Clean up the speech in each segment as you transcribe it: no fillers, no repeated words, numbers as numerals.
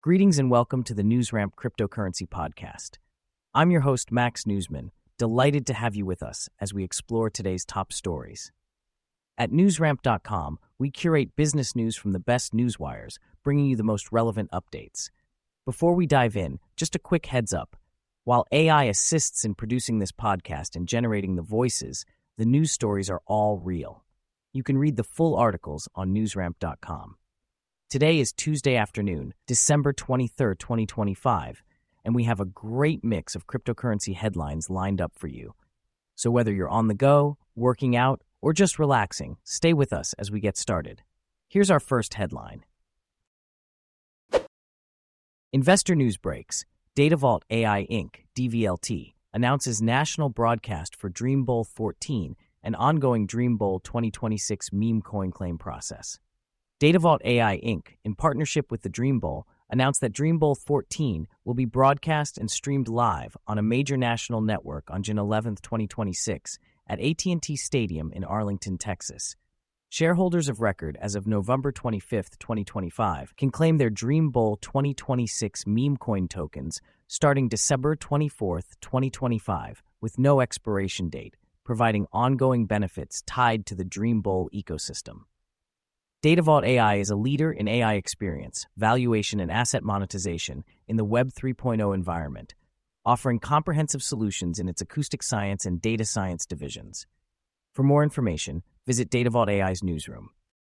Greetings and welcome to the NewsRamp Cryptocurrency Podcast. I'm your host, Max Newsman, delighted to have you with us as we explore today's top stories. At newsramp.com, we curate business news from the best newswires, bringing you the most relevant updates. Before we dive in, just a quick heads up. While AI assists in producing this podcast and generating the voices, the news stories are all real. You can read the full articles on newsramp.com. Today is Tuesday afternoon, December 23rd, 2025, and we have a great mix of cryptocurrency headlines lined up for you. So whether you're on the go, working out, or just relaxing, stay with us as we get started. Here's our first headline. Investor news breaks. Datavault AI Inc., DVLT, announces national broadcast for Dream Bowl 14 and ongoing Dream Bowl 2026 meme coin claim process. Datavault AI Inc., in partnership with the Dream Bowl, announced that Dream Bowl 14 will be broadcast and streamed live on a major national network on June 11, 2026, at AT&T Stadium in Arlington, Texas. Shareholders of record as of November 25, 2025, can claim their Dream Bowl 2026 meme coin tokens starting December 24, 2025, with no expiration date, providing ongoing benefits tied to the Dream Bowl ecosystem. Datavault AI is a leader in AI experience, valuation, and asset monetization in the Web 3.0 environment, offering comprehensive solutions in its acoustic science and data science divisions. For more information, visit Datavault AI's newsroom.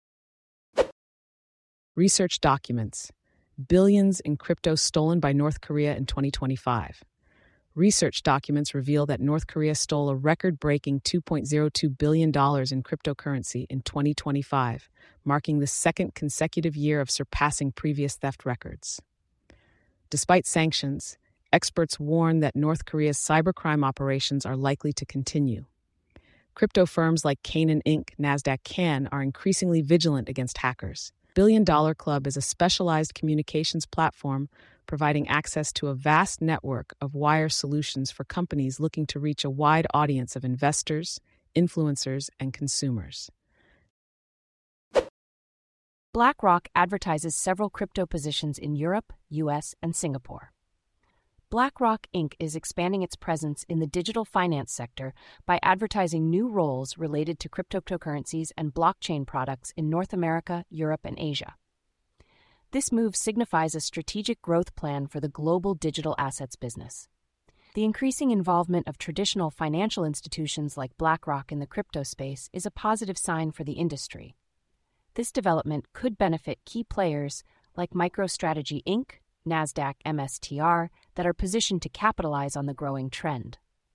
Research documents. Billions in crypto stolen by North Korea in 2025. Research documents reveal that North Korea stole a record-breaking $2.02 billion in cryptocurrency in 2025, marking the second consecutive year of surpassing previous theft records. Despite sanctions, experts warn that North Korea's cybercrime operations are likely to continue. Crypto firms like Canaan Inc., Nasdaq Can are increasingly vigilant against hackers. Billion Dollar Club is a specialized communications platform providing access to a vast network of wire solutions for companies looking to reach a wide audience of investors, influencers, and consumers. BlackRock advertises several crypto positions in Europe, US, and Singapore. BlackRock Inc. is expanding its presence in the digital finance sector by advertising new roles related to cryptocurrencies and blockchain products in North America, Europe, and Asia. This move signifies a strategic growth plan for the global digital assets business. The increasing involvement of traditional financial institutions like BlackRock in the crypto space is a positive sign for the industry. This development could benefit key players like MicroStrategy Inc., Nasdaq MSTR, that are positioned to capitalize on the growing trend.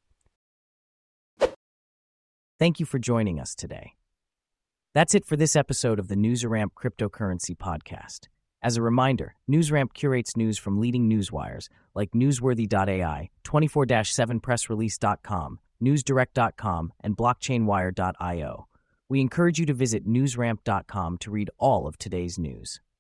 Thank you for joining us today. That's it for this episode of the NewsRamp Cryptocurrency Podcast. As a reminder, NewsRamp curates news from leading newswires like Newsworthy.ai, 24/7pressrelease.com, NewsDirect.com, and BlockchainWire.io. We encourage you to visit newsramp.com to read all of today's news.